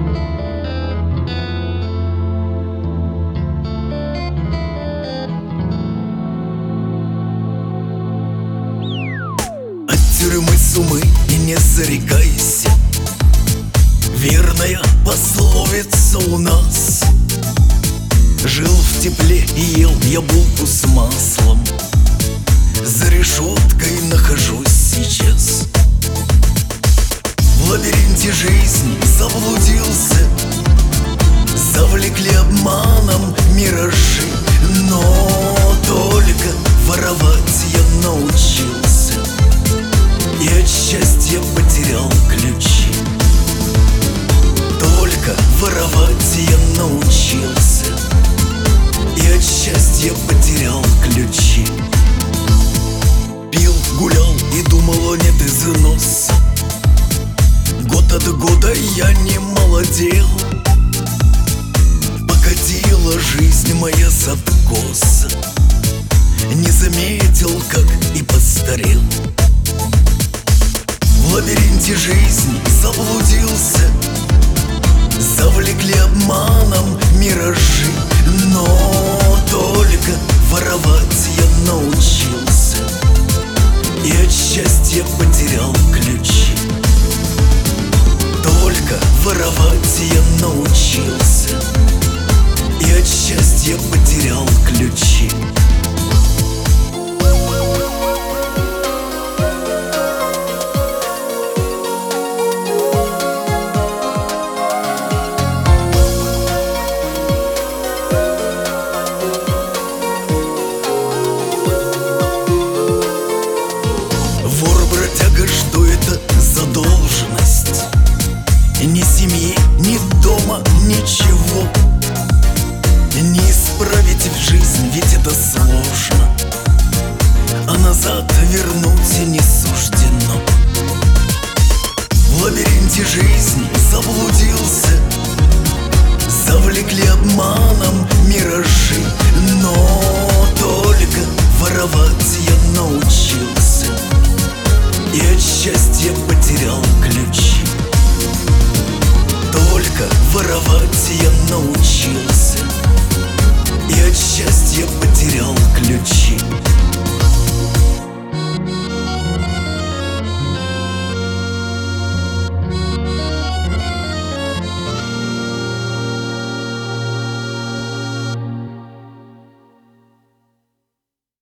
От тюрьмы сумы и не зарекайся, верная пословица у нас. Жил в тепле и ел я булку с маслом, за решеткой нахожусь сейчас. В лабиринте жизни заблудился, завлекли обманом миражи. Но только воровать я научился, и от счастья потерял ключи. Только воровать я научился, и от счастья потерял ключи. Пил, гулял и думал, о нет износа. Год от года я не молодел, покатила жизнь моя с откоса. Не заметил, как и постарел. В лабиринте жизни заблудился, завлекли обманом миражи. Но только воровать я научился, и от счастья потерял ключи. Только воровать я научился, и от счастья потерял ключи. Вор-бродяга, что это за должность? Ни семьи, ни дома, ничего. Не исправить в жизнь, ведь это сложно, а назад вернуть и не суждено. В лабиринте жизни заблудился, завлекли обманом миражи. Но только воровать я научился, и от счастья потерял ключи. Только воровать я научился, и от счастья потерял ключи.